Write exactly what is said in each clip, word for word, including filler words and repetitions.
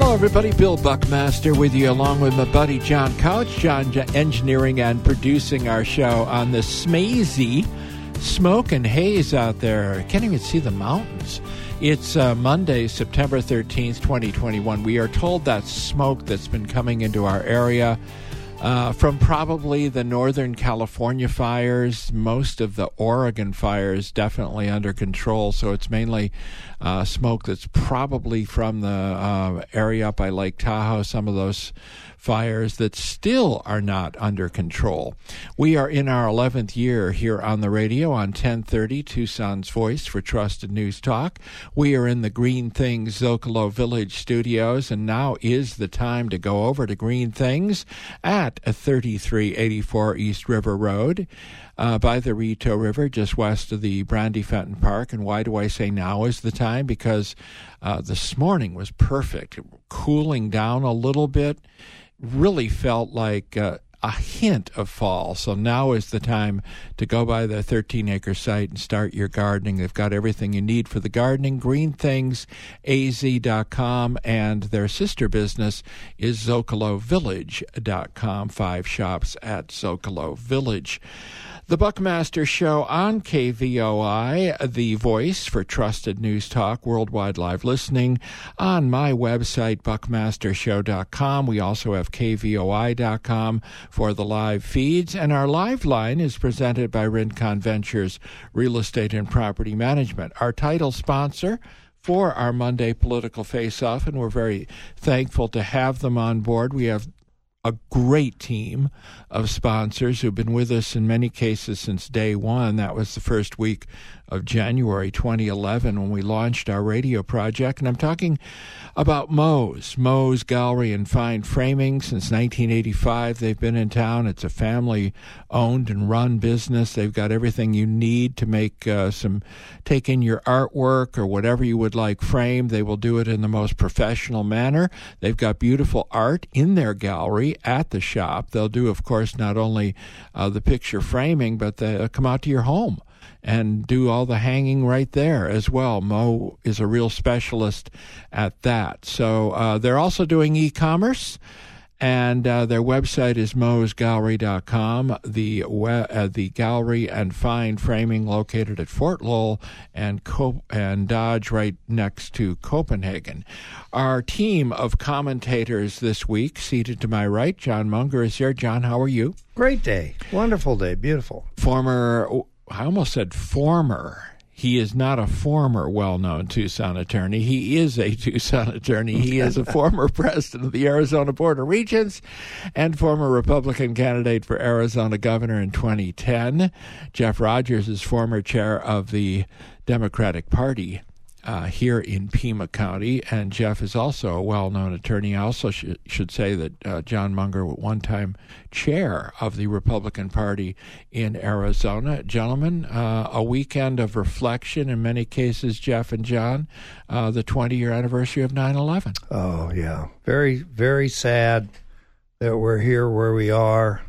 Hello, everybody. Bill Buckmaster with you, along with my buddy John Couch. John j- engineering and producing our show on the smazy smoke and haze out there. I can't even see the mountains. It's uh, Monday, September thirteenth, twenty twenty-one. We are told that smoke that's been coming into our area uh, from probably the Northern California fires, most of the Oregon fires definitely under control. So it's mainly uh, smoke that's probably from the uh, area up by Lake Tahoe, some of those fires that still are not under control. We are in our eleventh year here on the radio on ten thirty, Tucson's Voice for Trusted News Talk. We are in the Green Things Zocalo Village studios, and now is the time to go over to Green Things at thirty-three eighty-four East River Road. Uh, by the Rito River, just west of the Brandy Fenton Park. And why do I say now is the time? Because uh, this morning was perfect, cooling down a little bit. Really felt like uh, a hint of fall. So now is the time to go by the thirteen-acre site and start your gardening. They've got everything you need for the gardening. green things a z dot com, and their sister business is zocalo village dot com. Five shops at Zocalo Village. The Buckmaster Show on K V O I, the voice for trusted news talk, worldwide live listening on my website, buckmaster show dot com. We also have k v o i dot com for the live feeds, and our live line is presented by Rincon Ventures Real Estate and Property Management, our title sponsor for our Monday Political Face-Off, and we're very thankful to have them on board. We have a great team of sponsors who've been with us in many cases since day one. That was the first week of January twenty eleven when we launched our radio project. And I'm talking about Moe's, Moe's Gallery and Fine Framing. Since nineteen eighty-five, they've been in town. It's a family-owned and run business. They've got everything you need to make uh, some, take in your artwork or whatever you would like framed. They will do it in the most professional manner. They've got beautiful art in their gallery at the shop. They'll do, of course, not only uh, the picture framing, but they'll come out to your home and do all the hanging right there as well. Mo is a real specialist at that. So uh, they're also doing e-commerce, and uh, their website is moes gallery dot com. The we- uh, the gallery and fine framing located at Fort Lowell and Co- and Dodge, right next to Copenhagen. Our team of commentators this week, seated to my right, John Munger is here. John, how are you? Great day. Wonderful day. Beautiful. Former... I almost said former. He is not a former well-known Tucson attorney. He is a Tucson attorney. He is a former president of the Arizona Board of Regents and former Republican candidate for Arizona governor in twenty ten. Jeff Rogers is former chair of the Democratic Party Uh, here in Pima County, and Jeff is also a well-known attorney. I also sh- should say that uh, John Munger was one-time chair of the Republican Party in Arizona. Gentlemen, uh, a weekend of reflection in many cases, Jeff and John, uh, the twenty-year anniversary of nine eleven. Oh, yeah. Very, very sad that we're here where we are,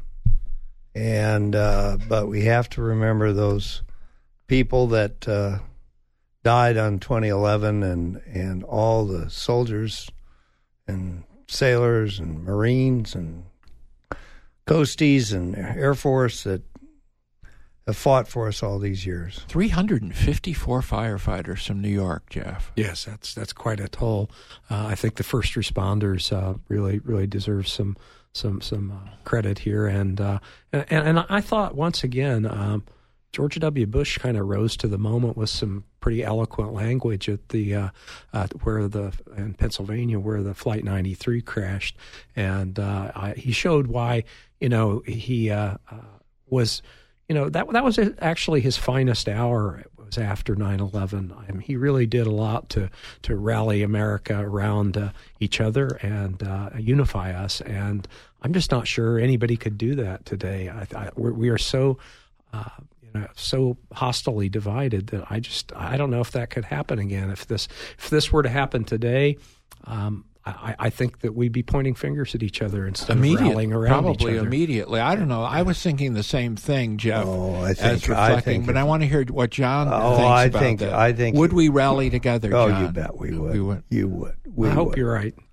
and uh, but we have to remember those people that... Uh, died on twenty eleven, and, and all the soldiers and sailors and Marines and Coasties and Air Force that have fought for us all these years. three hundred fifty-four firefighters from New York, Jeff. Yes, that's that's quite a toll. Uh, I think the first responders uh, really really deserve some some some uh, credit here, and, uh, and and I thought once again. Um, George W. Bush kind of rose to the moment with some pretty eloquent language at the uh, uh, where the in Pennsylvania where the Flight ninety-three crashed, and uh, I, he showed why you know he uh, uh, was you know that that was actually his finest hour. It was after nine eleven. I mean, he really did a lot to to rally America around uh, each other and uh, unify us. And I'm just not sure anybody could do that today. I, I, we're, we are so. Uh, You know, so hostily divided that I just I don't know if that could happen again. If this if this were to happen today, um, I, I think that we'd be pointing fingers at each other instead of rallying around probably each other. Immediately. I don't know. I was thinking the same thing, Jeff. Oh, I think, as reflecting, I think but I want to hear what John oh, thinks I about think, that. I think would we rally together, Oh, John? you bet we would. We would. You would. We I hope would. you're right.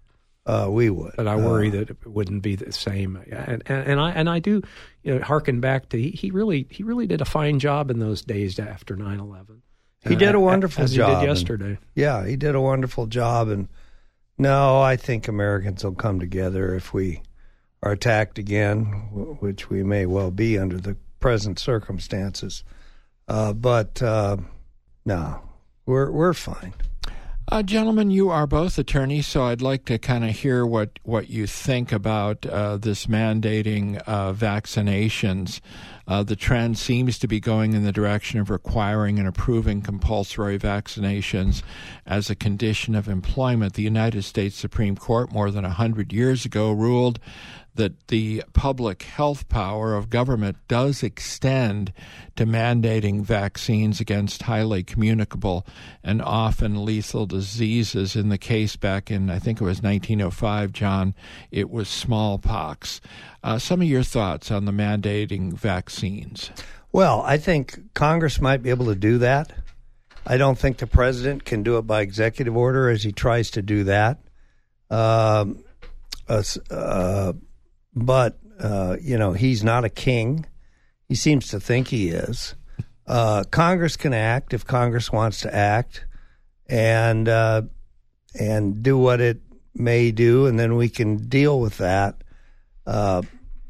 uh, we would. But I worry uh, that it wouldn't be the same. And, and, and I and I do, you know, harken back to he, he really he really did a fine job in those days after nine eleven. He did a wonderful as job. He did yesterday. And, yeah, he did a wonderful job. And no, I think Americans will come together if we are attacked again, which we may well be under the present circumstances. Uh, but uh, no, we're we're fine. Uh, gentlemen, you are both attorneys, so I'd like to kind of hear what, what you think about uh, this mandating uh, vaccinations. Uh, the trend seems to be going in the direction of requiring and approving compulsory vaccinations as a condition of employment. The United States Supreme Court more than one hundred years ago ruled that the public health power of government does extend to mandating vaccines against highly communicable and often lethal diseases. In the case back in, I think it was nineteen oh five, John, it was smallpox. Uh, some of your thoughts on the mandating vaccines? Well, I think Congress might be able to do that. I don't think the president can do it by executive order as he tries to do that. Um, uh, uh, But, uh, you know, he's not a king. He seems to think he is. Uh, Congress can act if Congress wants to act and uh, and do what it may do, and then we can deal with that. Uh,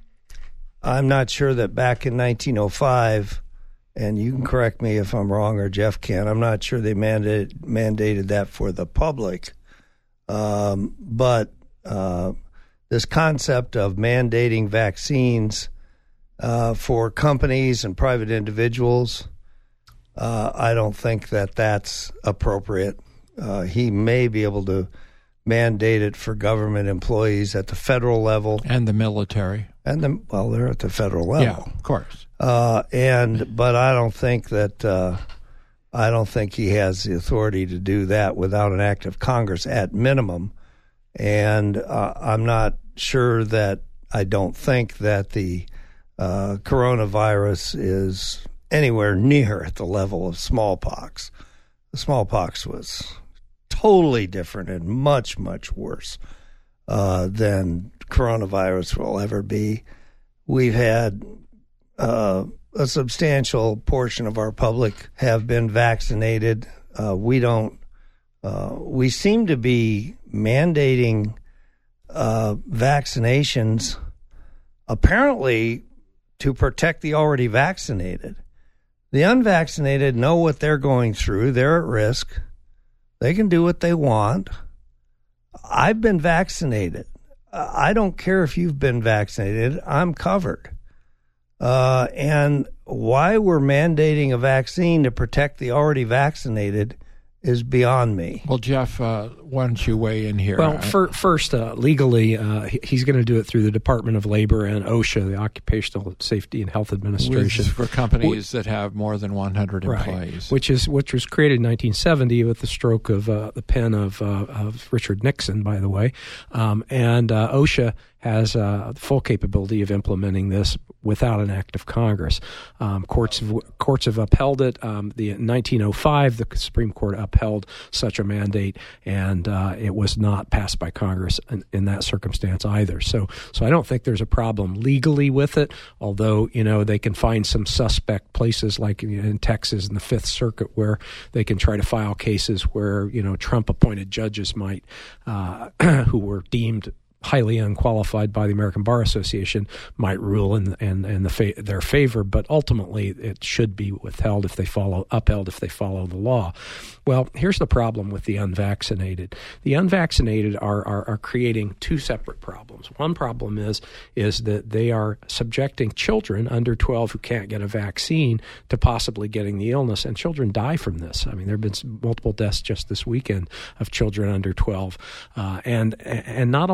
I'm not sure that back in nineteen oh five, and you can correct me if I'm wrong or Jeff can, I'm not sure they mandated, mandated that for the public. Um, but... Uh, This concept of mandating vaccines uh, for companies and private individuals, uh, I don't think that that's appropriate. Uh, he may be able to mandate it for government employees at the federal level. And the military. And the, well, they're at the federal level. Yeah, of course. Uh, and but I don't think that uh, I don't think he has the authority to do that without an act of Congress at minimum. And uh, I'm not sure that I don't think that the uh, coronavirus is anywhere near at the level of smallpox. The smallpox was totally different and much, much worse uh, than coronavirus will ever be. We've had uh, a substantial portion of our public have been vaccinated. Uh, we don't. Uh, we seem to be mandating uh, vaccinations apparently to protect the already vaccinated. The unvaccinated know what they're going through. They're at risk. They can do what they want. I've been vaccinated. I don't care if you've been vaccinated. I'm covered. Uh, and why we're mandating a vaccine to protect the already vaccinated is beyond me. Well, Jeff, uh, why don't you weigh in here? Well, for, first, uh, legally, uh, he, he's going to do it through the Department of Labor and OSHA, the Occupational Safety and Health Administration. For companies that have more than one hundred employees. Right, which is which was created in nineteen seventy with the stroke of uh, the pen of, uh, of Richard Nixon, by the way. Um, and uh, OSHA has uh, full capability of implementing this without an act of Congress. Um, courts have, courts have upheld it. Um, the in nineteen oh five, the Supreme Court upheld such a mandate, and uh, it was not passed by Congress in, in that circumstance either. So, so I don't think there's a problem legally with it. Although, you know, they can find some suspect places like in Texas in the Fifth Circuit where they can try to file cases where, you know, Trump-appointed judges might uh, who were deemed highly unqualified by the American Bar Association might rule in in, in the fa- their favor, but ultimately it should be withheld if they follow upheld if they follow the law. Well, here's the problem with the unvaccinated. The unvaccinated are, are are creating two separate problems. One problem is is that they are subjecting children under twelve who can't get a vaccine to possibly getting the illness, and children die from this. I mean, there have been multiple deaths just this weekend of children under twelve, uh, and and not only that.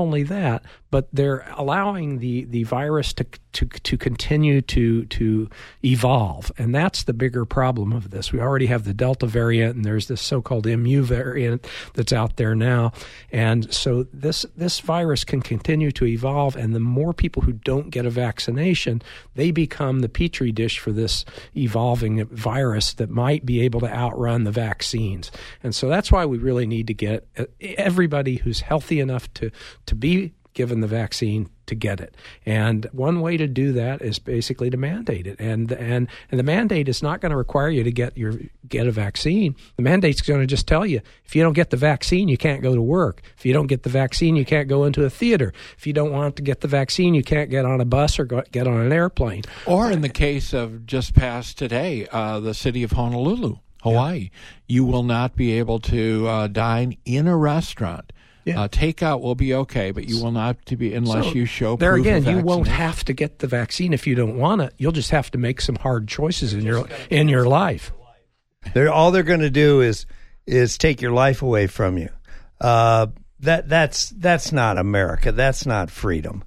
that, but they're allowing the, the virus to to to continue to to evolve, and that's the bigger problem of this. We already have the Delta variant, and there's this so-called M U variant that's out there now, and so this this virus can continue to evolve, and the more people who don't get a vaccination, they become the petri dish for this evolving virus that might be able to outrun the vaccines. And so that's why we really need to get everybody who's healthy enough to to be given the vaccine to get it. And one way to do that is basically to mandate it. And and and the mandate is not going to require you to get your get a vaccine. The mandate's going to just tell you, if you don't get the vaccine, you can't go to work. If you don't get the vaccine, you can't go into a theater. If you don't want to get the vaccine, you can't get on a bus or go, get on an airplane. Or in the case of just passed today, uh, the city of Honolulu, Hawaii, yeah. you will not be able to uh, dine in a restaurant. Yeah. Uh, takeout will be okay, but you will not to be unless so you show there proof again. of You vaccination. won't have to get the vaccine if you don't want it. You'll just have to make some hard choices in your in your life. They're all they're going to do is is take your life away from you. Uh, that that's that's not America. That's not freedom.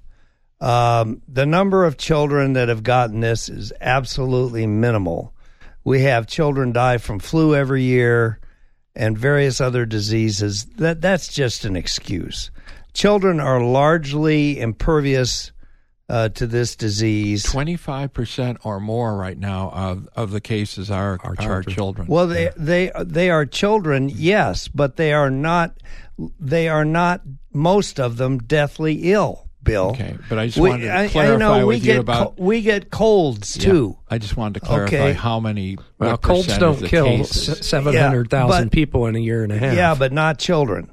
Um, the number of children that have gotten this is absolutely minimal. We have children die from flu every year and various other diseases. That that's just an excuse. Children are largely impervious uh, to this disease. Twenty-five percent or more right now of, of the cases are our are children. children. Well, they they they are children, yes, but they are not. They are not. Most of them deathly ill. Bill. Okay, but I just we, wanted to I, clarify I know, with we you about co- we get colds too. Yeah, I just wanted to clarify okay. how many. Well, what colds percent don't of the kill cases. seven hundred thousand Yeah, people in a year and a half. Yeah, but not children.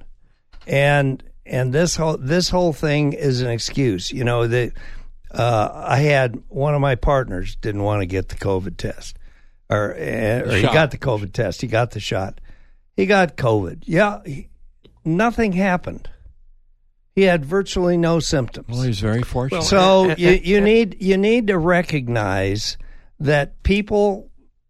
And and this whole this whole thing is an excuse. You know, that uh, I had one of my partners didn't want to get the COVID test, or, uh, or he got the COVID test. He got the shot. He got COVID. Yeah, he, nothing happened. He had virtually no symptoms. Well, he's very fortunate. So you, you need you need to recognize that people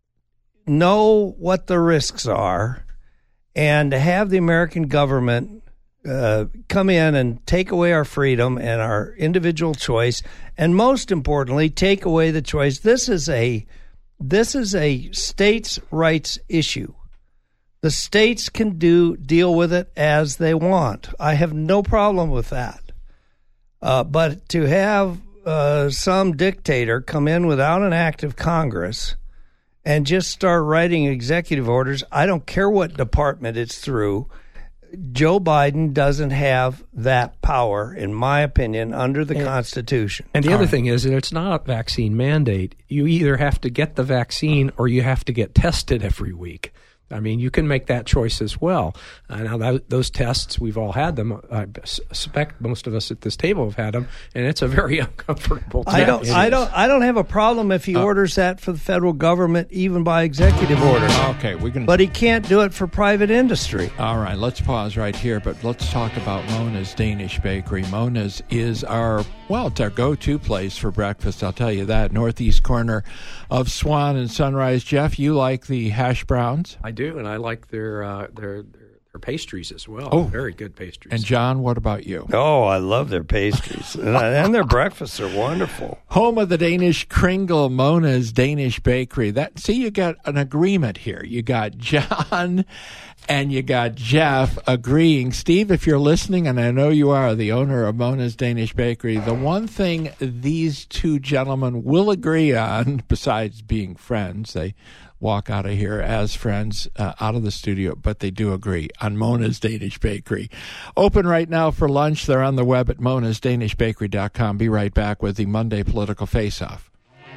know what the risks are, and to have the American government uh, come in and take away our freedom and our individual choice, and most importantly, take away the choice. This is a this is a states' rights issue. The states can do deal with it as they want. I have no problem with that. Uh, but to have uh, some dictator come in without an act of Congress and just start writing executive orders, I don't care what department it's through, Joe Biden doesn't have that power, in my opinion, under the and, Constitution. And the All other right. thing is that it's not a vaccine mandate. You either have to get the vaccine or you have to get tested every week. I mean, you can make that choice as well. Uh, now, that, those tests, we've all had them. I suspect most of us at this table have had them, and it's a very uncomfortable test. I don't, I don't, I don't have a problem if he uh, orders that for the federal government, even by executive order. Okay, we're going. But he can't do it for private industry. All right, let's pause right here. But let's talk about Mona's Danish Bakery. Mona's is our well, it's our go-to place for breakfast. I'll tell you that. Northeast corner of Swan and Sunrise. Jeff, you like the hash browns? I do, and I like their uh, their, their their pastries as well. Oh, very good pastries. And John, what about you? Oh, I love their pastries, and, and their breakfasts are wonderful. Home of the Danish Kringle, Mona's Danish Bakery. That see, you got an agreement here. You got John and you got Jeff agreeing. Steve, if you're listening, and I know you are, the owner of Mona's Danish Bakery, the one thing these two gentlemen will agree on, besides being friends, they walk out of here as friends, uh, out of the studio, but they do agree on Mona's Danish Bakery. Open right now for lunch. They're on the web at monas danish bakery dot com. Be right back with the Monday Political Face-Off.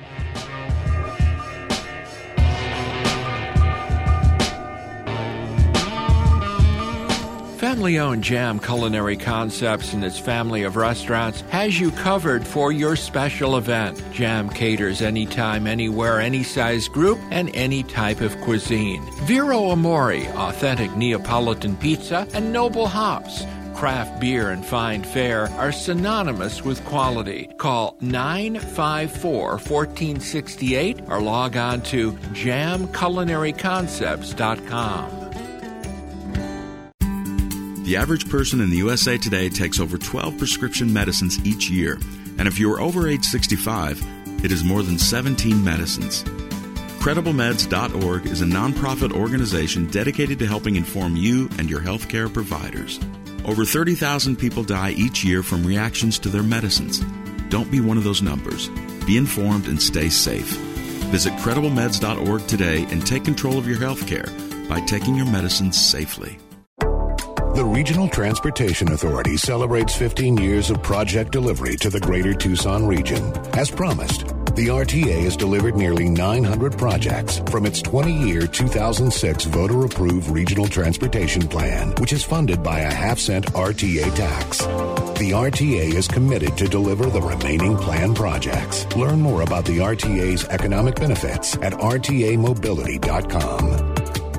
Family-owned Jam Culinary Concepts and its family of restaurants has you covered for your special event. Jam caters anytime, anywhere, any size group, and any type of cuisine. Vero Amore, authentic Neapolitan pizza, and Noble Hops. Craft beer and fine fare are synonymous with quality. Call nine five four, one four six eight or log on to jam culinary concepts dot com. The average person in the U S A today takes over twelve prescription medicines each year. And if you are over age sixty-five, it is more than seventeen medicines. Credible Meds dot org is a nonprofit organization dedicated to helping inform you and your healthcare providers. Over thirty thousand people die each year from reactions to their medicines. Don't be one of those numbers. Be informed and stay safe. Visit Credible Meds dot org today and take control of your healthcare by taking your medicines safely. The Regional Transportation Authority celebrates fifteen years of project delivery to the greater Tucson region. As promised, the R T A has delivered nearly nine hundred projects from its twenty-year two thousand six voter-approved Regional Transportation Plan, which is funded by a half-cent R T A tax. The R T A is committed to deliver the remaining planned projects. Learn more about the R T A's economic benefits at R T A mobility dot com.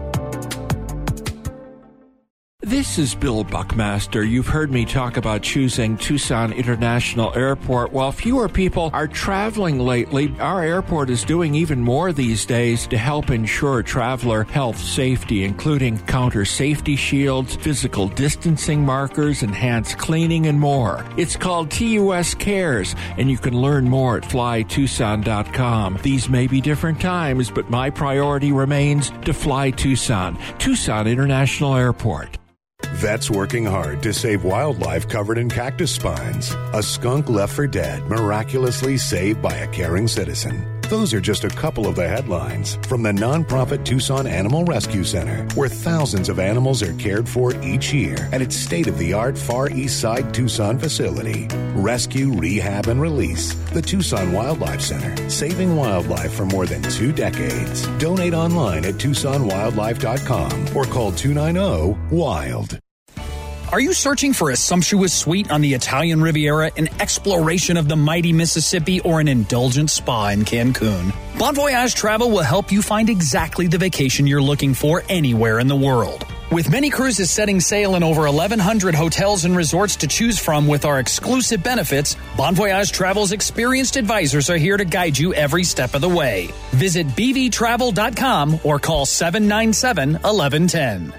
This is Bill Buckmaster. You've heard me talk about choosing Tucson International Airport. While fewer people are traveling lately, our airport is doing even more these days to help ensure traveler health safety, including counter safety shields, physical distancing markers, enhanced cleaning, and more. It's called T U S Cares, and you can learn more at fly tucson dot com. These may be different times, but my priority remains to fly Tucson. Tucson International Airport. Vets working hard to save wildlife covered in cactus spines. A skunk left for dead, miraculously saved by a caring citizen. Those are just a couple of the headlines from the nonprofit Tucson Animal Rescue Center, where thousands of animals are cared for each year at its state-of-the-art Far East Side Tucson facility. Rescue, rehab, and release. The Tucson Wildlife Center, saving wildlife for more than two decades. Donate online at tucson wildlife dot com or call two nine zero WILD. Are you searching for a sumptuous suite on the Italian Riviera, an exploration of the mighty Mississippi, or an indulgent spa in Cancun? Bon Voyage Travel will help you find exactly the vacation you're looking for anywhere in the world. With many cruises setting sail in over eleven hundred hotels and resorts to choose from with our exclusive benefits, Bon Voyage Travel's experienced advisors are here to guide you every step of the way. Visit b v travel dot com or call seven nine seven, one one one zero.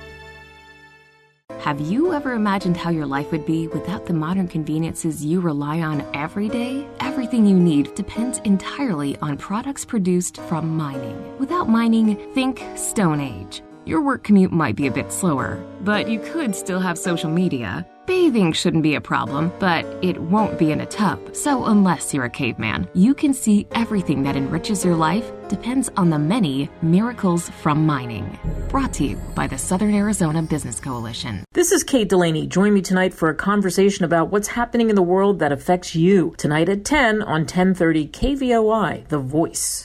Have you ever imagined how your life would be without the modern conveniences you rely on every day? Everything you need depends entirely on products produced from mining. Without mining, think Stone Age. Your work commute might be a bit slower, but you could still have social media. Bathing shouldn't be a problem, but it won't be in a tub. So unless you're a caveman, you can see everything that enriches your life depends on the many miracles from mining. Brought to you by the Southern Arizona Business Coalition. This is Kate Delaney. Join me tonight for a conversation about what's happening in the world that affects you. Tonight at ten on ten thirty K V O I, The Voice.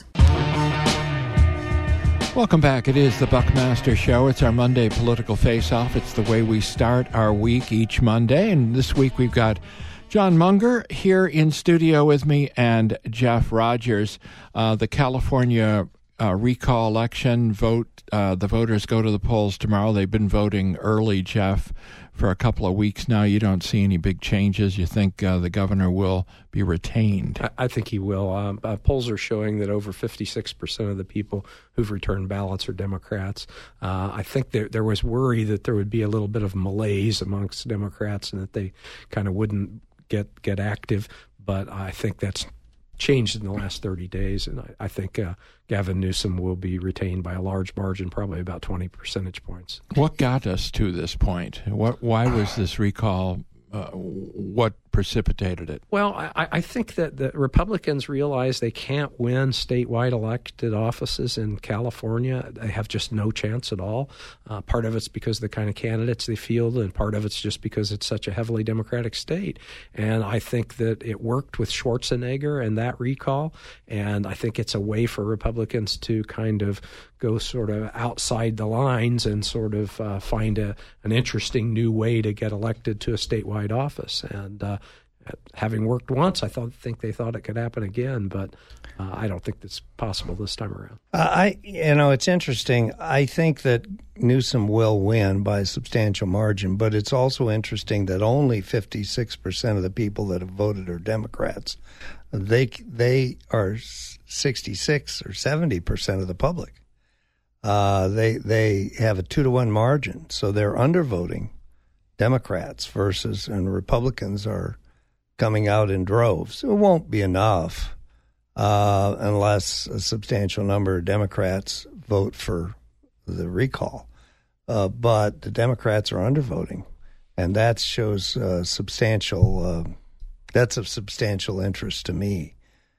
Welcome back. It is the Buckmaster Show. It's our Monday political face-off. It's the way we start our week each Monday. And this week we've got John Munger here in studio with me and Jeff Rogers. Uh, the California uh, recall election vote, uh, the voters go to the polls tomorrow. They've been voting early, Jeff, for a couple of weeks now. You don't see any big changes. You think uh, the governor will be retained? I, I think he will. Um, uh, polls are showing that over fifty-six percent of the people who've returned ballots are Democrats. Uh, I think there, there was worry that there would be a little bit of malaise amongst Democrats and that they kind of wouldn't get, get active. But I think that's changed in the last thirty days, and I, I think uh, Gavin Newsom will be retained by a large margin, probably about twenty percentage points. What got us to this point? What? Why was this recall? Uh, what precipitated it? Well, I, I think that the Republicans realize they can't win statewide elected offices in California. They have just no chance at all. Uh, part of it's because of the kind of candidates they field, and part of it's just because it's such a heavily Democratic state. And I think that it worked with Schwarzenegger and that recall, and I think it's a way for Republicans to kind of go sort of outside the lines and sort of uh, find a, an interesting new way to get elected to a statewide office. And uh, having worked once, I thought think they thought it could happen again, but uh, I don't think it's possible this time around. Uh, I, you know, it's interesting. I think that Newsom will win by a substantial margin, but it's also interesting that only fifty-six percent of the people that have voted are Democrats. They they are sixty-six or seventy percent of the public. Uh, they they have a two to one margin, so they're undervoting Democrats versus, and Republicans are coming out in droves. It won't be enough uh, unless a substantial number of Democrats vote for the recall. Uh, but the Democrats are undervoting, and that shows uh, substantial, uh, that's of substantial interest to me.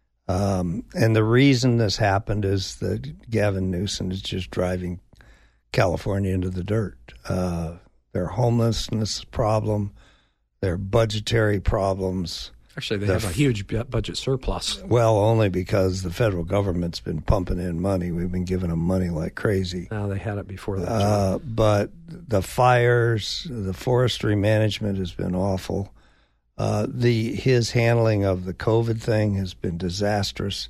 Um, and the reason this happened is that Gavin Newsom is just driving California into the dirt. Uh, their homelessness problem, their budgetary problems. Actually, they the, have a huge budget surplus. Well, only because the federal government's been pumping in money. We've been giving them money like crazy. Now they had it before that. Uh, but the fires, the forestry management has been awful. Uh, the his handling of the COVID thing has been disastrous.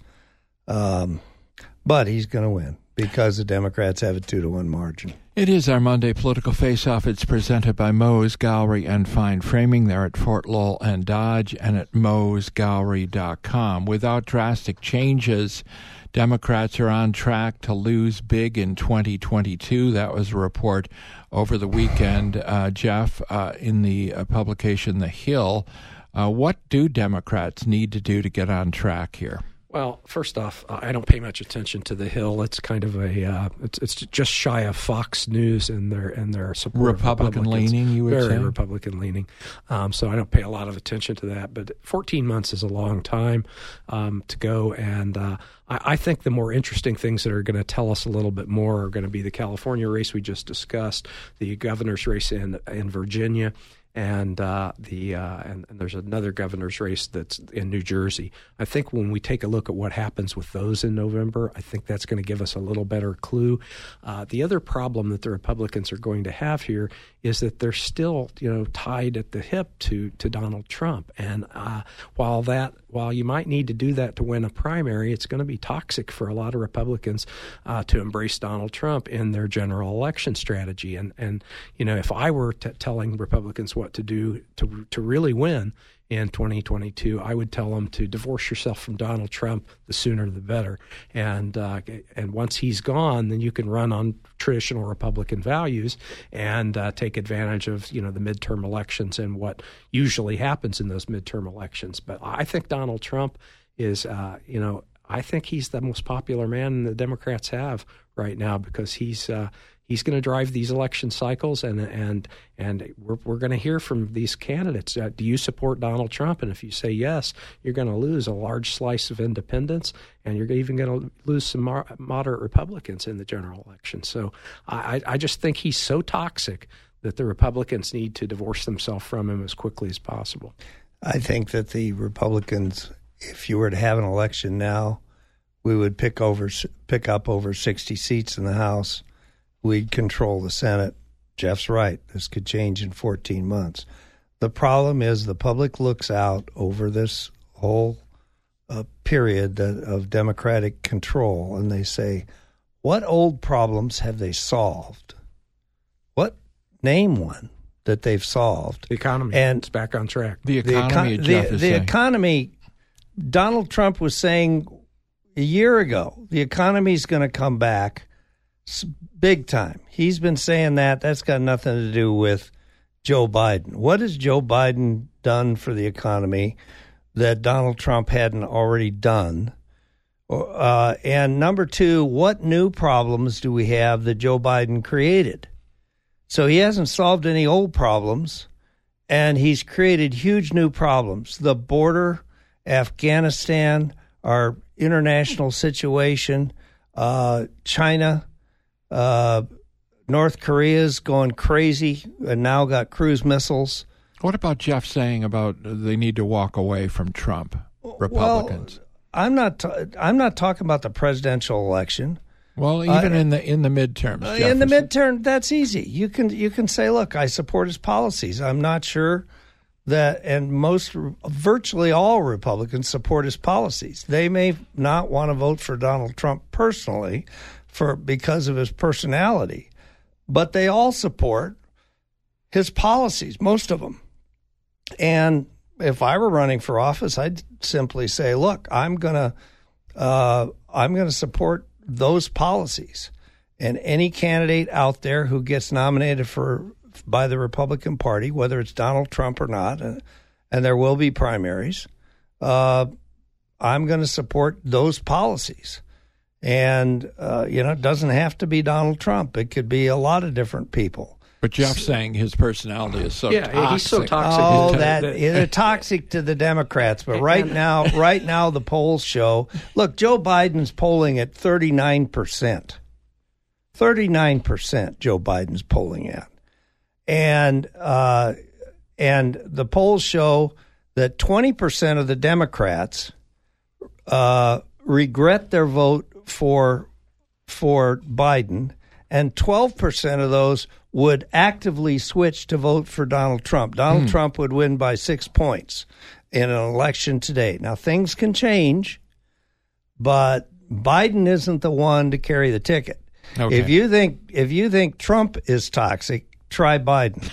Um, but he's going to win because the Democrats have a two to one margin. It is our Monday Political Face-Off. It's presented by Moe's Gallery and Fine Framing. They're at Fort Lowell and Dodge and at moes gallery dot com. Without drastic changes, Democrats are on track to lose big in twenty twenty-two. That was a report over the weekend, uh, Jeff, uh, in the uh, publication The Hill. Uh, what do Democrats need to do to get on track here? Well, first off, I don't pay much attention to The Hill. It's kind of a uh, it's it's just shy of Fox News in their in their support. Republican leaning, you would Very say? Very Republican leaning. Um, so I don't pay a lot of attention to that. But fourteen months is a long time um, to go, and uh, I, I think the more interesting things that are going to tell us a little bit more are going to be the California race we just discussed, the governor's race in in Virginia. And uh, the uh, and, and there's another governor's race that's in New Jersey. I think when we take a look at what happens with those in November, I think that's going to give us a little better clue. Uh, the other problem that the Republicans are going to have here is that they're still, you know, tied at the hip to to Donald Trump. And uh, while that while you might need to do that to win a primary, it's going to be toxic for a lot of Republicans uh, to embrace Donald Trump in their general election strategy. And and you know, if I were t- telling Republicans what to do to to really win in twenty twenty-two, I would tell them to divorce yourself from Donald Trump. The sooner the better. And uh, and once he's gone, then you can run on traditional Republican values and uh, take advantage of, you know, the midterm elections and what usually happens in those midterm elections. But I think Donald Trump is, uh, you know, I think he's the most popular man the Democrats have right now because he's uh, he's going to drive these election cycles, and and and we're we're going to hear from these candidates. Uh, do you support Donald Trump? And if you say yes, you're going to lose a large slice of independents, and you're even going to lose some mar- moderate Republicans in the general election. So I, I just think he's so toxic that the Republicans need to divorce themselves from him as quickly as possible. I think that the Republicans, if you were to have an election now, we would pick over pick up over sixty seats in the House. We'd control the Senate. Jeff's right. This could change in fourteen months. The problem is the public looks out over this whole uh, period that, of Democratic control, and they say, what old problems have they solved? What? Name one that they've solved. The economy. And it's back on track. The economy, the, Jeff the, is the saying. economy, Donald Trump was saying a year ago, the economy's going to come back big time. He's been saying that. That's got nothing to do with Joe Biden. What has Joe Biden done for the economy that Donald Trump hadn't already done? Uh, and number two, what new problems do we have that Joe Biden created? So he hasn't solved any old problems, and he's created huge new problems. The border, Afghanistan, our international situation, uh, China, uh, North Korea's going crazy and now got cruise missiles. What about Jeff saying about they need to walk away from Trump, Republicans? Well, I'm not. T- I'm not talking about the presidential election. Well, even uh, in the in the midterms, uh, Jeff in the was- midterm, that's easy. You can you can say, look, I support his policies. I'm not sure that, and most, virtually all Republicans support his policies. They may not want to vote for Donald Trump personally, for because of his personality, but they all support his policies, most of them. And if I were running for office, I'd simply say, look, I'm gonna uh, I'm gonna support those policies, and any candidate out there who gets nominated for by the Republican Party, whether it's Donald Trump or not, and, and there will be primaries, uh, I'm going to support those policies. And, uh, you know, it doesn't have to be Donald Trump. It could be a lot of different people. But Jeff's saying his personality is so yeah, toxic. he's so toxic. Oh, that they're toxic to the Democrats. But right now, right now, the polls show. Look, Joe Biden's polling at thirty-nine percent. Thirty-nine percent. Joe Biden's polling at, and uh, and the polls show that twenty percent of the Democrats uh, regret their vote for for Biden, and twelve percent of those would actively switch to vote for Donald Trump. Donald hmm. Trump would win by six points in an election today. Now, things can change, but Biden isn't the one to carry the ticket. Okay. If you think if you think Trump is toxic, try Biden.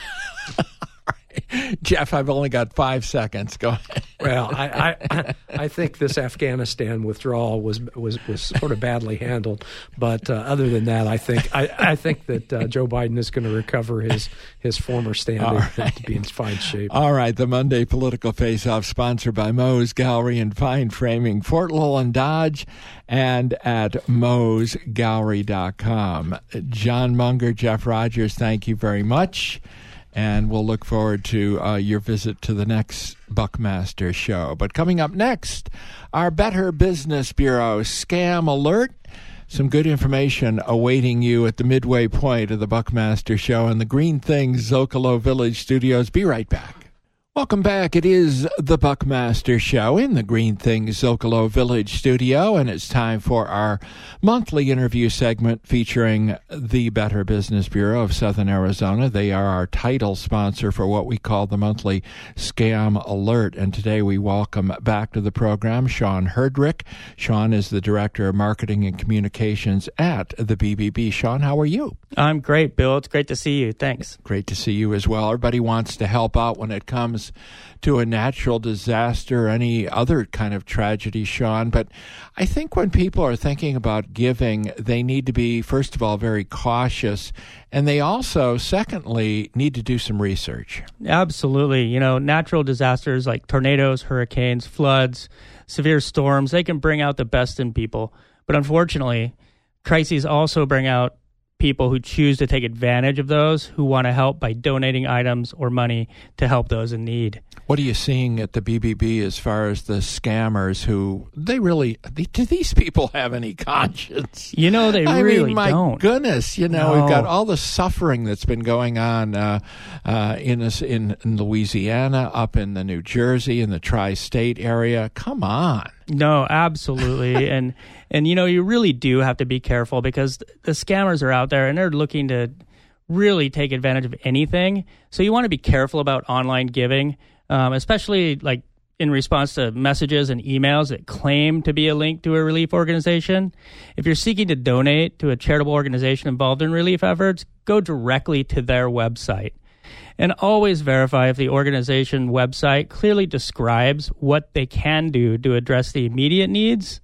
Jeff, I've only got five seconds. Go ahead. Well, I, I I think this Afghanistan withdrawal was was, was sort of badly handled, but uh, other than that, I think I, I think that uh, Joe Biden is going to recover his his former standing right. to be in fine shape. All right, the Monday Political Face-Off, sponsored by Moe's Gallery and Fine Framing, Fort Lowell Dodge, and at moes gallery dot com. John Munger, Jeff Rogers, thank you very much. And we'll look forward to uh, your visit to the next Buckmaster show. But coming up next, our Better Business Bureau Scam Alert. Some good information awaiting you at the midway point of the Buckmaster show in the Green Things Zocalo Village studios. Be right back. Welcome back. It is the Buckmaster Show in the Green Things Zocalo Village studio, and it's time for our monthly interview segment featuring the Better Business Bureau of Southern Arizona. They are our title sponsor for what we call the monthly Scam Alert, and today we welcome back to the program Sean Herdrick. Sean is the Director of Marketing and Communications at the B B B. Sean, how are you? I'm great, Bill. It's great to see you. Thanks. Great to see you as well. Everybody wants to help out when it comes to a natural disaster or any other kind of tragedy, Sean. But I think when people are thinking about giving, they need to be, first of all, very cautious. And they also, secondly, need to do some research. Absolutely. You know, natural disasters like tornadoes, hurricanes, floods, severe storms, they can bring out the best in people. But unfortunately, crises also bring out people who choose to take advantage of those who want to help by donating items or money to help those in need. What are you seeing at the B B B as far as the scammers who, they really, do these people have any conscience? You know, they I really mean, my don't. goodness, you know, no. we've got all the suffering that's been going on uh, uh, in, this, in in Louisiana, up in the New Jersey, in the tri-state area. Come on. No, absolutely. and, and, you know, you really do have to be careful because the scammers are out there and they're looking to really take advantage of anything. So you want to be careful about online giving, um, especially like in response to messages and emails that claim to be a link to a relief organization. If you're seeking to donate to a charitable organization involved in relief efforts, go directly to their website. And always verify if the organization website clearly describes what they can do to address the immediate needs.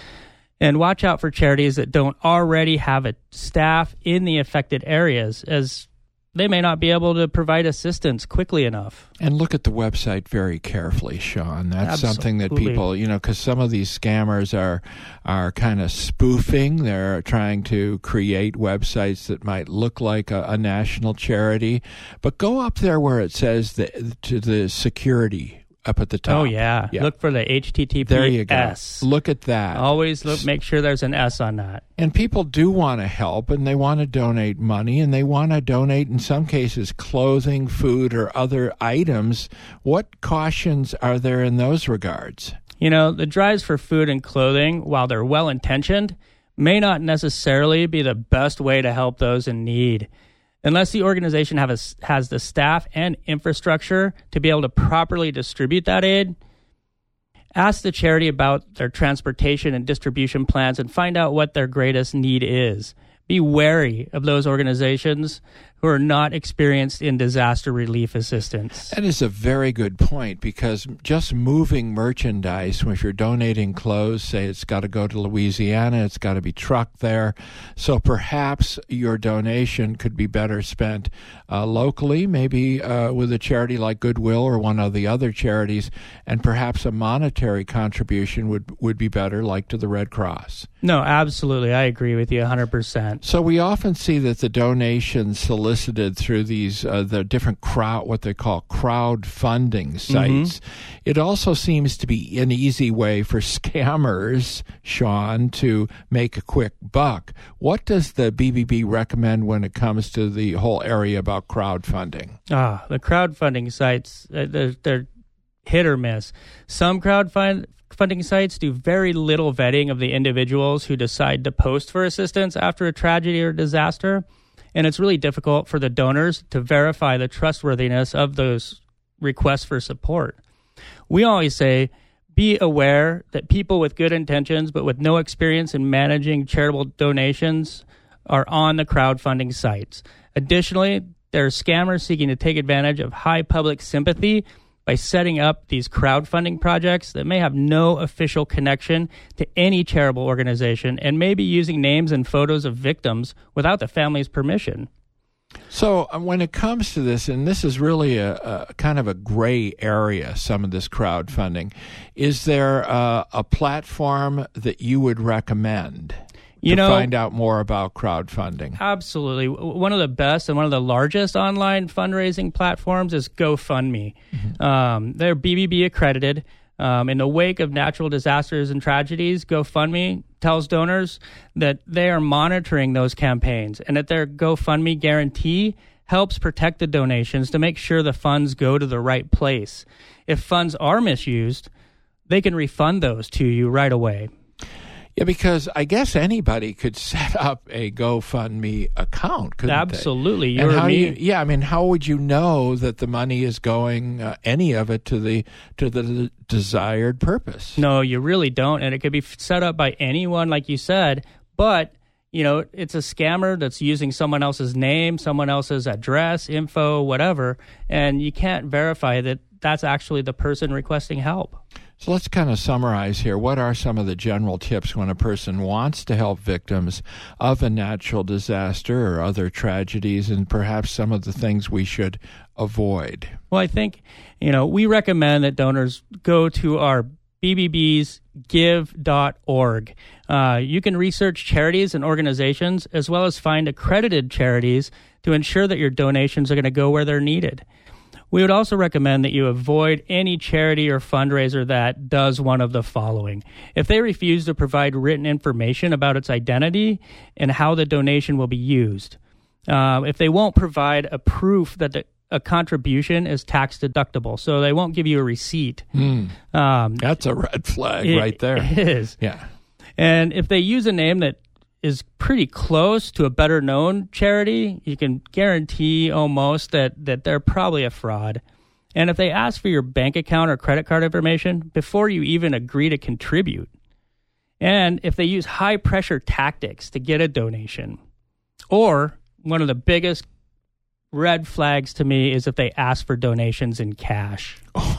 And watch out for charities that don't already have a staff in the affected areas, as they may not be able to provide assistance quickly enough. And look at the website very carefully, Sean. That's Absolutely. something that people, you know, because some of these scammers are are kind of spoofing. They're trying to create websites that might look like a, a national charity. But go up there where it says the, to the security up at the top. Oh, yeah. yeah. Look for the H T T P S. There you go. Look at that. Always look, make sure there's an S on that. And people do want to help, and they want to donate money, and they want to donate, in some cases, clothing, food, or other items. What cautions are there in those regards? You know, the drives for food and clothing, while they're well-intentioned, may not necessarily be the best way to help those in need. Unless the organization have a, has the staff and infrastructure to be able to properly distribute that aid, ask the charity about their transportation and distribution plans and find out what their greatest need is. Be wary of those organizations who are not experienced in disaster relief assistance. That is a very good point, because just moving merchandise, if you're donating clothes, say it's got to go to Louisiana, it's got to be trucked there. So perhaps your donation could be better spent uh, locally, maybe uh, with a charity like Goodwill or one of the other charities, and perhaps a monetary contribution would, would be better, like to the Red Cross. No, absolutely. I agree with you one hundred percent. So we often see that the donations solicited through these, uh, the different crowd, what they call crowdfunding sites, mm-hmm. it also seems to be an easy way for scammers, Sean, to make a quick buck. What does the B B B recommend when it comes to the whole area about crowdfunding? Ah, the crowdfunding sites, uh, they're, they're hit or miss. Some crowdfunding funding sites do very little vetting of the individuals who decide to post for assistance after a tragedy or disaster, and it's really difficult for the donors to verify the trustworthiness of those requests for support. We always say, be aware that people with good intentions but with no experience in managing charitable donations are on the crowdfunding sites. Additionally, there are scammers seeking to take advantage of high public sympathy by setting up these crowdfunding projects that may have no official connection to any charitable organization and may be using names and photos of victims without the family's permission. So uh, when it comes to this, and this is really a, a kind of a gray area, some of this crowdfunding, is there uh, a platform that you would recommend? You to know, find out more about crowdfunding? Absolutely. One of the best and one of the largest online fundraising platforms is GoFundMe. Mm-hmm. Um, they're B B B accredited. Um, in the wake of natural disasters and tragedies, GoFundMe tells donors that they are monitoring those campaigns and that their GoFundMe guarantee helps protect the donations to make sure the funds go to the right place. If funds are misused, they can refund those to you right away. Yeah, because I guess anybody could set up a GoFundMe account, couldn't Absolutely. they? Absolutely. How you, yeah, I mean, how would you know that the money is going, uh, any of it, to the to the desired purpose? No, you really don't. And it could be set up by anyone, like you said, but, you know, it's a scammer that's using someone else's name, someone else's address, info, whatever, and you can't verify that that's actually the person requesting help. So let's kind of summarize here. What are some of the general tips when a person wants to help victims of a natural disaster or other tragedies, and perhaps some of the things we should avoid? Well, I think, you know, we recommend that donors go to our B B B's give dot org. Uh, you can research charities and organizations as well as find accredited charities to ensure that your donations are going to go where they're needed. We would also recommend that you avoid any charity or fundraiser that does one of the following. If they refuse to provide written information about its identity and how the donation will be used, uh, if they won't provide a proof that the, a contribution is tax deductible, so they won't give you a receipt. Mm. Um, That's a red flag it, right there. It is. Yeah. And if they use a name that is pretty close to a better known charity, you can guarantee almost that, that they're probably a fraud. And if they ask for your bank account or credit card information before you even agree to contribute, and if they use high pressure tactics to get a donation, or one of the biggest red flags to me is if they ask for donations in cash.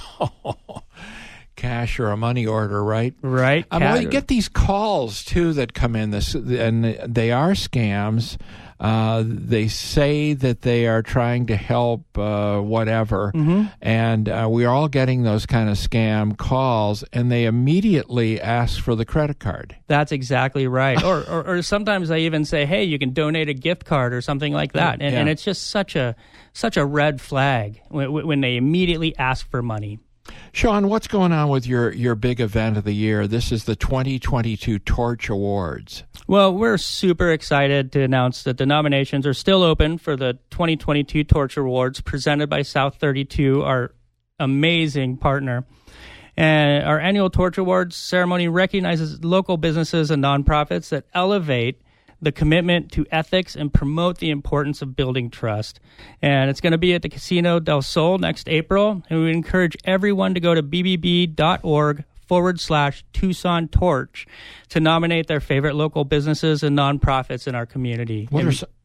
Cash or a money order, right? Right. Um, well, you get these calls too that come in, this, and they are scams. Uh, they say that they are trying to help uh, whatever, mm-hmm. and uh, we are all getting those kind of scam calls, and they immediately ask for the credit card. That's exactly right. or, or or sometimes they even say, "Hey, you can donate a gift card or something like that," and, yeah. and it's just such a such a red flag when, when they immediately ask for money. Sean, what's going on with your, your big event of the year? This is the twenty twenty-two Torch Awards. Well, we're super excited to announce that the nominations are still open for the twenty twenty-two Torch Awards presented by South thirty-two, our amazing partner. And our annual Torch Awards ceremony recognizes local businesses and nonprofits that elevate the commitment to ethics and promote the importance of building trust. And it's going to be at the Casino del Sol next April. And we encourage everyone to go to bbb.org forward slash Tucson Torch to nominate their favorite local businesses and nonprofits in our community. What and, are some,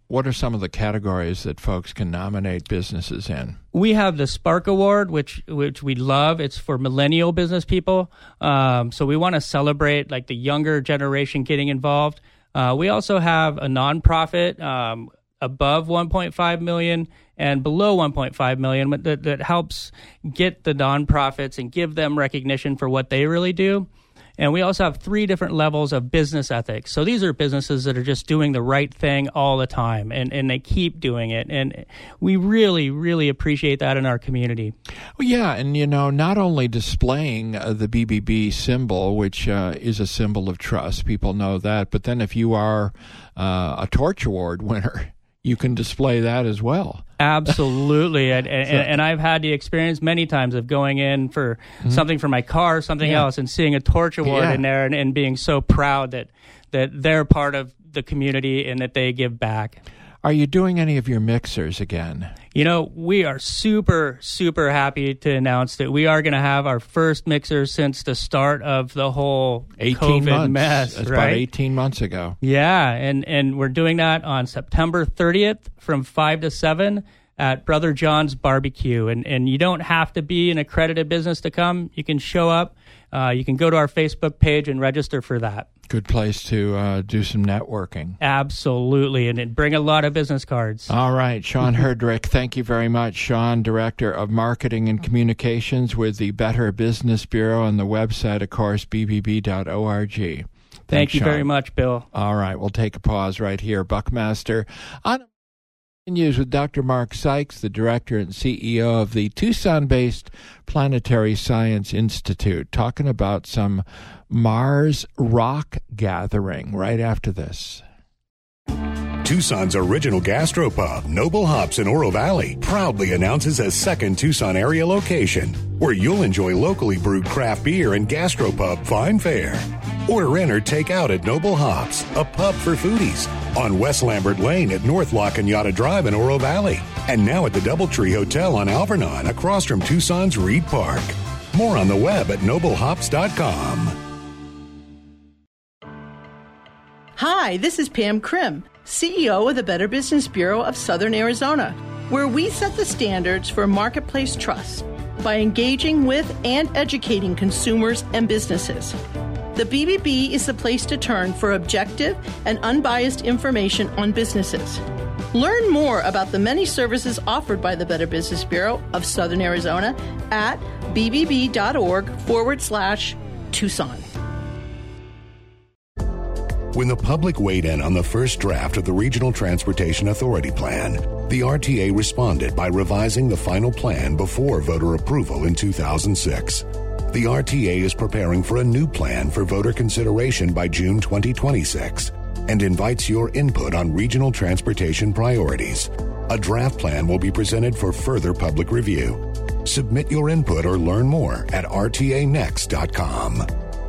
what are some of the categories that folks can nominate businesses in? We have the Spark Award, which which we love. It's for millennial business people. Um, so we want to celebrate like the younger generation getting involved. Uh, we also have a nonprofit um, above one point five million dollars and below one point five million dollars that, that helps get the nonprofits and give them recognition for what they really do. And we also have three different levels of business ethics. So these are businesses that are just doing the right thing all the time, and, and they keep doing it. And we really, really appreciate that in our community. Well, yeah, and, you know, not only displaying uh, the B B B symbol, which uh, is a symbol of trust, people know that, but then if you are uh, a Torch Award winner, you can display that as well. Absolutely. and, and, and I've had the experience many times of going in for mm-hmm. something for my car, something yeah. else, and seeing a Torch Award yeah. in there and, and being so proud that, that they're part of the community and that they give back. Are you doing any of your mixers again? You know, we are super, super happy to announce that we are going to have our first mixer since the start of the whole eighteen COVID months. mess. That's right? about eighteen months ago. Yeah, and, and we're doing that on September thirtieth from five to seven at Brother John's Barbecue. And, and you don't have to be an accredited business to come. You can show up. Uh, you can go to our Facebook page and register for that. Good place to uh, do some networking. Absolutely, and it bring a lot of business cards. All right, Sean Herdrick, thank you very much. Sean, Director of Marketing and Communications with the Better Business Bureau, and the website, of course, b b b dot org. Thanks, Thank you Sean. very much, Bill. All right, we'll take a pause right here. Buckmaster on continues with Doctor Mark Sykes, the Director and C E O of the Tucson-based Planetary Science Institute, talking about some Mars rock gathering right after this. Tucson's original gastropub, Noble Hops in Oro Valley, proudly announces a second Tucson area location where you'll enjoy locally brewed craft beer and gastropub fine fare. Order in or take out at Noble Hops, a pub for foodies, on West Lambert Lane at North La Cañada Drive in Oro Valley, and now at the Doubletree Hotel on Alvernon across from Tucson's Reed Park. More on the web at noble hops dot com. Hi, this is Pam Krim, C E O of the Better Business Bureau of Southern Arizona, where we set the standards for marketplace trust by engaging with and educating consumers and businesses. The B B B is the place to turn for objective and unbiased information on businesses. Learn more about the many services offered by the Better Business Bureau of Southern Arizona at bbb.org forward slash Tucson. When the public weighed in on the first draft of the Regional Transportation Authority Plan, the R T A responded by revising the final plan before voter approval in two thousand six. The R T A is preparing for a new plan for voter consideration by June twenty twenty-six and invites your input on regional transportation priorities. A draft plan will be presented for further public review. Submit your input or learn more at r t a next dot com.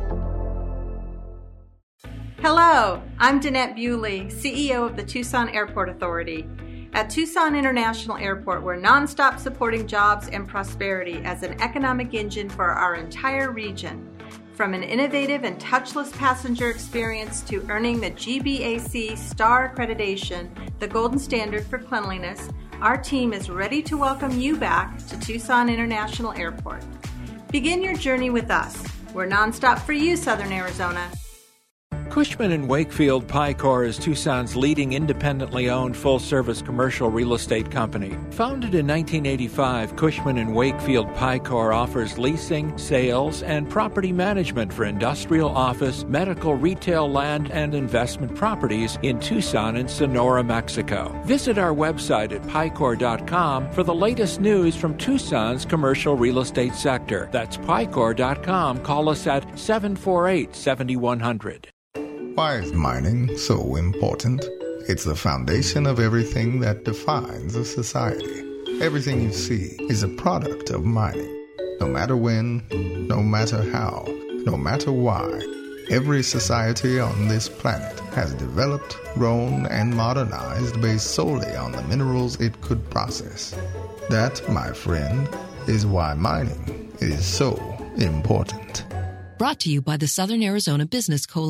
Hello, I'm Danette Bewley, C E O of the Tucson Airport Authority. At Tucson International Airport, we're nonstop supporting jobs and prosperity as an economic engine for our entire region. From an innovative and touchless passenger experience to earning the G B A C Star Accreditation, the golden standard for cleanliness, our team is ready to welcome you back to Tucson International Airport. Begin your journey with us. We're nonstop for you, Southern Arizona. Cushman and Wakefield Picor is Tucson's leading independently owned full-service commercial real estate company. Founded in nineteen eighty-five, Cushman and Wakefield Picor offers leasing, sales, and property management for industrial, office, medical, retail, land, and investment properties in Tucson and Sonora, Mexico. Visit our website at picor dot com for the latest news from Tucson's commercial real estate sector. That's picor dot com. Call us at seven four eight, seven one zero zero. Why is mining so important? It's the foundation of everything that defines a society. Everything you see is a product of mining. No matter when, no matter how, no matter why, every society on this planet has developed, grown, and modernized based solely on the minerals it could process. That, my friend, is why mining is so important. Brought to you by the Southern Arizona Business Coalition.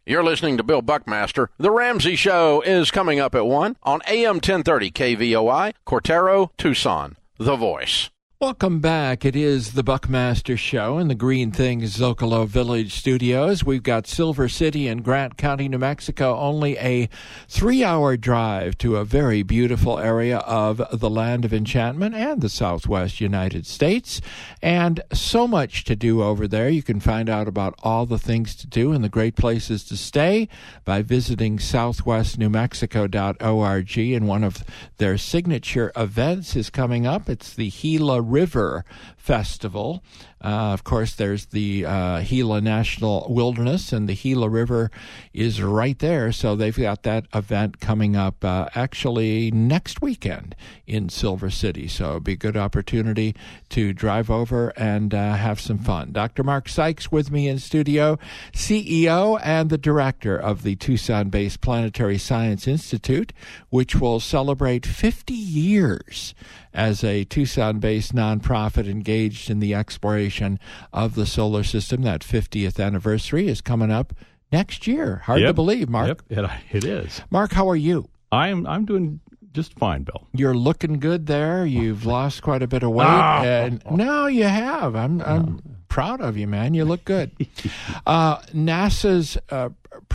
You're listening to Bill Buckmaster. The Ramsey Show is coming up at one on A M ten thirty K V O I, Cortero, Tucson, The Voice. Welcome back. It is the Buckmaster Show in the Green Things Zocalo Village studios. We've got Silver City in Grant County, New Mexico, only a three-hour drive to a very beautiful area of the Land of Enchantment and the Southwest United States. And so much to do over there. You can find out about all the things to do and the great places to stay by visiting southwest new mexico dot org. And one of their signature events is coming up. It's the Gila River Festival. Uh, of course, there's the uh, Gila National Wilderness, and the Gila River is right there. So they've got that event coming up uh, actually next weekend in Silver City. So it'll be a good opportunity to drive over and uh, have some fun. Doctor Mark Sykes with me in studio, C E O and the director of the Tucson-based Planetary Science Institute, which will celebrate fifty years as a Tucson-based nonprofit engaged in the exploration of the solar system. That fiftieth anniversary is coming up next year. Hard yep. to believe, Mark. Yep, it is. Mark, how are you? I'm I'm doing just fine, Bill. You're looking good there. You've lost quite a bit of weight. Oh. And no, you have. I'm I'm proud of you, man. You look good. uh, NASA's uh,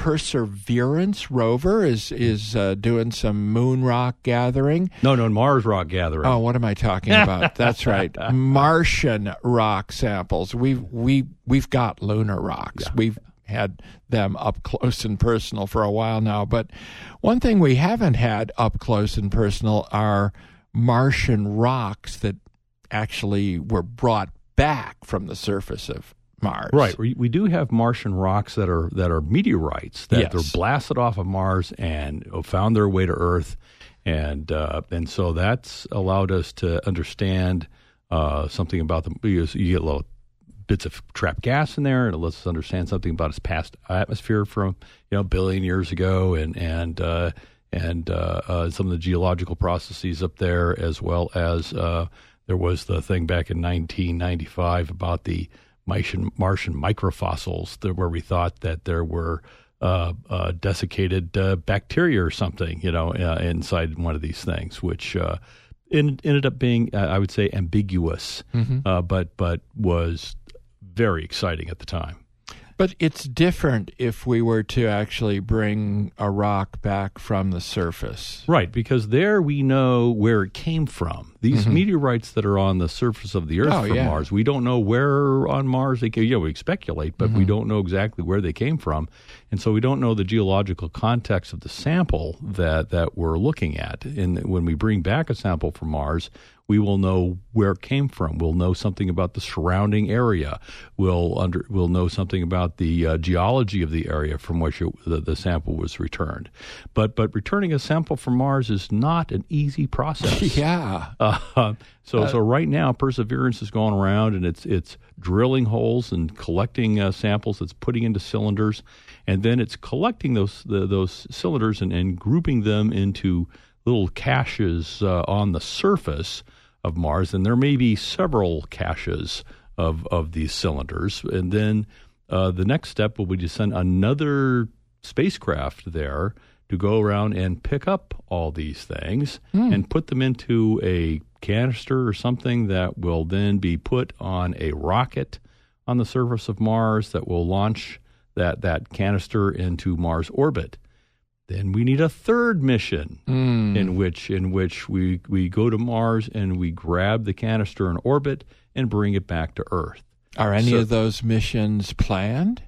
Perseverance rover is is uh, doing some moon rock gathering. No, no, Mars rock gathering. Oh, what am I talking about? That's right, Martian rock samples. We've we we've got lunar rocks. Yeah. We've had them up close and personal for a while now. But one thing we haven't had up close and personal are Martian rocks that actually were brought back from the surface of Mars. Right. We, we do have Martian rocks that are that are meteorites that yes. are blasted off of Mars and found their way to Earth, and uh, and so that's allowed us to understand uh, something about them. You get little bits of trapped gas in there, and it lets us understand something about its past atmosphere from you know a billion years ago, and and uh, and uh, uh, some of the geological processes up there, as well as uh, there was the thing back in nineteen ninety-five about the Martian, Martian microfossils, where we thought that there were uh, uh, desiccated uh, bacteria or something, you know, uh, inside one of these things, which uh, in, ended up being, uh, I would say, ambiguous, mm-hmm. uh, but but was very exciting at the time. But it's different if we were to actually bring a rock back from the surface. Right, because there we know where it came from. These mm-hmm. meteorites that are on the surface of the Earth oh, from yeah. Mars, we don't know where on Mars they came. You know, we speculate, but mm-hmm. we don't know exactly where they came from. And so we don't know the geological context of the sample that, that we're looking at. And when we bring back a sample from Mars, we will know where it came from. We'll know something about the surrounding area. We'll under we'll know something about the uh, geology of the area from which it, the, the sample was returned. But but returning a sample from Mars is not an easy process. yeah. Uh, so uh, so right now, Perseverance is going around and it's it's drilling holes and collecting uh, samples. It's putting into cylinders, and then it's collecting those the, those cylinders and, and grouping them into little caches uh, on the surface of Mars, and there may be several caches of, of these cylinders. And then uh, the next step will be to send another spacecraft there to go around and pick up all these things mm. and put them into a canister or something that will then be put on a rocket on the surface of Mars that will launch that, that canister into Mars orbit. Then we need a third mission mm. in which in which we, we go to Mars and we grab the canister in orbit and bring it back to Earth. Are any so, of those missions planned?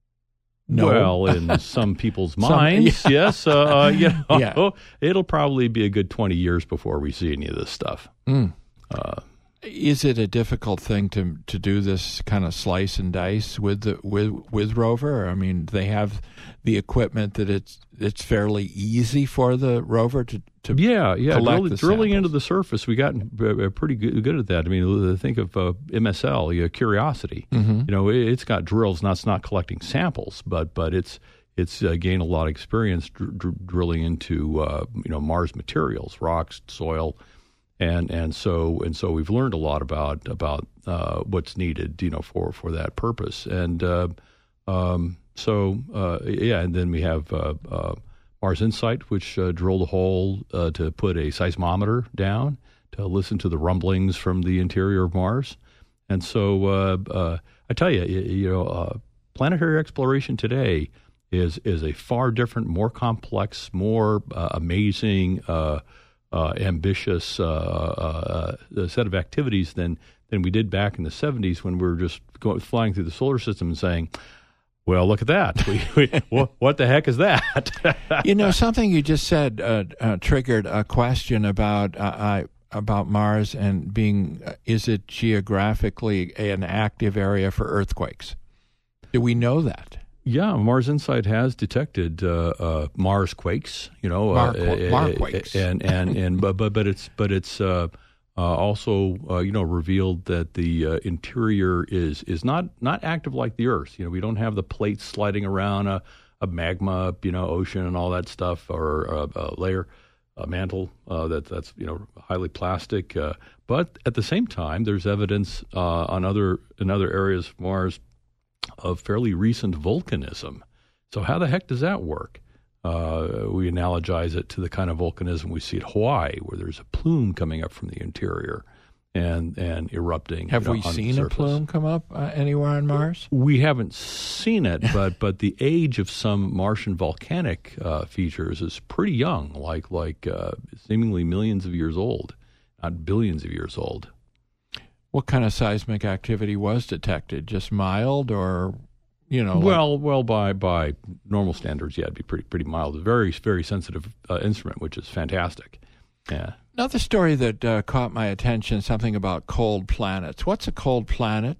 No. Well, in some people's minds, some, yeah. yes. Uh, uh, you know, yeah. It'll probably be a good twenty years before we see any of this stuff. Mm. Uh, Is it a difficult thing to to do this kind of slice and dice with the, with with rover? I mean, they have the equipment that it's it's fairly easy for the rover to to yeah yeah collect drilling, the drilling samples. into the surface. We got uh, pretty good, good at that. I mean, think of uh, M S L, you know, Curiosity. Mm-hmm. You know, it, it's got drills. Not it's not collecting samples, but but it's it's uh, gained a lot of experience dr- dr- drilling into uh, you know Mars materials, rocks, soil. And and so and so we've learned a lot about about uh, what's needed, you know, for, for that purpose. And uh, um, So uh, yeah, and then we have uh, uh, Mars Insight, which uh, drilled a hole uh, to put a seismometer down to listen to the rumblings from the interior of Mars. And so uh, uh, I tell you, you, you know, uh, planetary exploration today is is a far different, more complex, more uh, amazing, uh, uh, ambitious uh, uh, set of activities than than we did back in the seventies when we were just going, flying through the solar system and saying, well, look at that. We, we, what, what the heck is that? You know, something you just said uh, uh, triggered a question about uh, I, about Mars and being, uh, is it geographically an active area for earthquakes? Do we know that? Yeah, Mars Insight has detected uh, uh, Mars quakes. You know, Mar- uh, Mar- quakes, and and and but but, but it's but it's uh, uh, also uh, you know revealed that the uh, interior is is not not active like the Earth. You know, we don't have the plates sliding around a, a magma, you know, ocean and all that stuff, or a, a layer, a mantle uh, that that's you know highly plastic. Uh, but at the same time, there's evidence uh, on other in other areas of Mars of fairly recent volcanism. So how the heck does that work? Uh, we analogize it to the kind of volcanism we see at Hawaii, where there's a plume coming up from the interior and and erupting. Have you know, we on seen the a surface. plume come up uh, anywhere on Mars? We haven't seen it, but but the age of some Martian volcanic uh, features is pretty young, like like uh, seemingly millions of years old, not billions of years old. What kind of seismic activity was detected? Just mild, or you know? Well, like... well, by by normal standards, yeah, it'd be pretty pretty mild. A very very sensitive uh, instrument, which is fantastic. Yeah. Another story that uh, caught my attention: something about cold planets. What's a cold planet?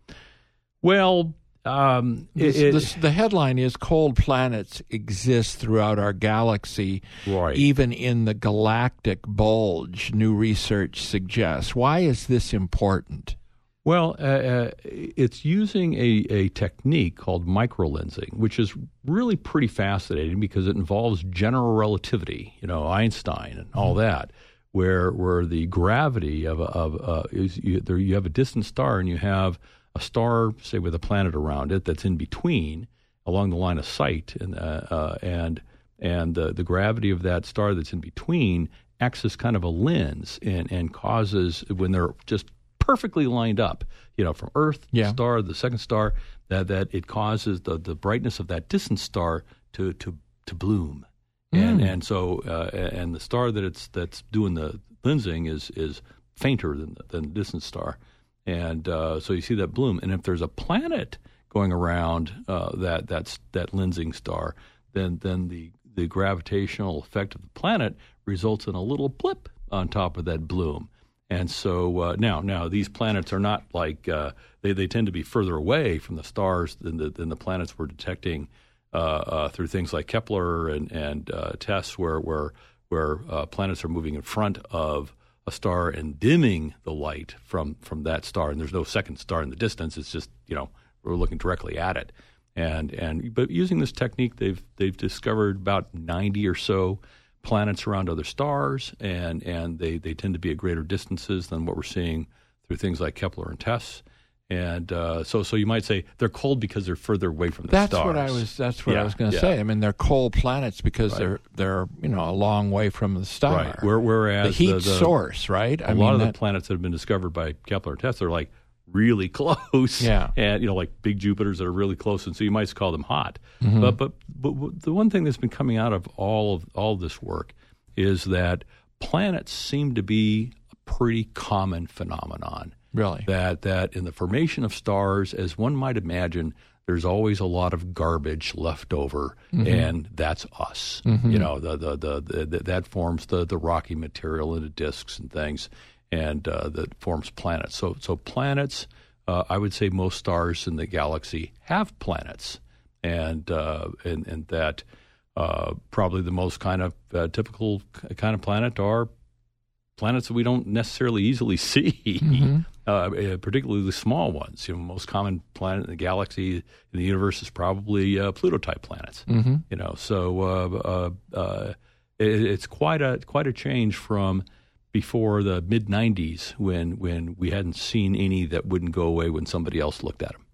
Well, um, this, it, this, the headline is "Cold planets exist throughout our galaxy, right. even in the galactic bulge." New research suggests. Why is this important? Well, uh, uh, it's using a, a technique called microlensing, which is really pretty fascinating because it involves general relativity, you know, Einstein and all that, where where the gravity of, of uh, is you, there you have a distant star and you have a star, say, with a planet around it that's in between along the line of sight, and uh, uh, and and the, the gravity of that star that's in between acts as kind of a lens and, and causes, when they're just perfectly lined up, you know, from Earth, yeah. the star, the second star, that, that it causes the, the brightness of that distant star to to, to bloom. Mm. And and so uh, and the star that it's that's doing the lensing is is fainter than the, than the distant star. And uh, so you see that bloom. And if there's a planet going around uh, that that's that lensing star, then then the, the gravitational effect of the planet results in a little blip on top of that bloom. And so uh, now now these planets are not like uh, they they tend to be further away from the stars than the than the planets we're detecting uh, uh, through things like Kepler and and uh, tests where where where uh, planets are moving in front of a star and dimming the light from, from that star, and there's no second star in the distance. It's just, you know, we're looking directly at it, and and but using this technique, they've they've discovered about ninety or so planets around other stars, and and they, they tend to be at greater distances than what we're seeing through things like Kepler and TESS. And uh, so, so you might say they're cold because they're further away from the that's stars. What I was, that's what yeah, I was going to yeah. say. I mean, they're cold planets because right. they're they're you know a long way from the star. Right. Where, whereas the heat the, the, source, right? A I lot mean, of that, the planets that have been discovered by Kepler and TESS are like really close. Yeah. And you know, like big Jupiters that are really close, and so you might call them hot. Mm-hmm. But, but but the one thing that's been coming out of all of all of this work is that planets seem to be a pretty common phenomenon. Really? That that in the formation of stars, as one might imagine, there's always a lot of garbage left over, mm-hmm. and that's us. Mm-hmm. You know, the, the, the, the that forms the, the rocky material into disks and things, and uh, that forms planets. So so planets, uh, I would say most stars in the galaxy have planets, and uh, and and that uh, probably the most kind of uh, typical kind of planet are planets that we don't necessarily easily see, mm-hmm. uh, particularly the small ones. You know, most common planet in the galaxy in the universe is probably uh, Pluto-type planets. Mm-hmm. You know, so uh, uh, uh, it, it's quite a quite a change from before the mid nineties when when we hadn't seen any that wouldn't go away when somebody else looked at them.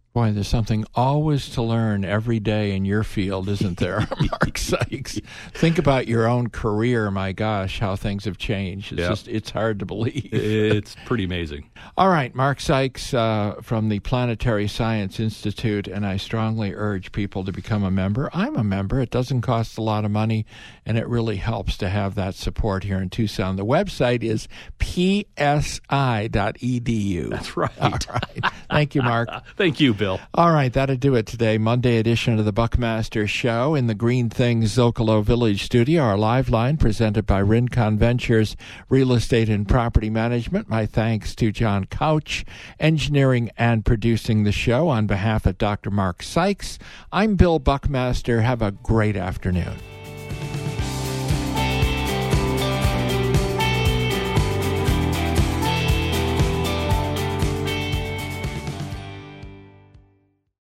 Boy, there's something always to learn every day in your field, isn't there, Mark Sykes? Think about your own career. My gosh, how things have changed. It's Yep. just, it's hard to believe. It's pretty amazing. All right, Mark Sykes uh, from the Planetary Science Institute, and I strongly urge people to become a member. I'm a member. It doesn't cost a lot of money, and it really helps to have that support here in Tucson. The website is p s i dot e d u. That's right. All right. Thank you, Mark. Thank you, Bill. All right, that'll do it today. Monday edition of the Buckmaster Show in the Green Things Zocalo Village studio. Our live line presented by Rincon Ventures Real Estate and Property Management. My thanks to John Couch, engineering and producing the show. On behalf of Doctor Mark Sykes, I'm Bill Buckmaster. Have a great afternoon.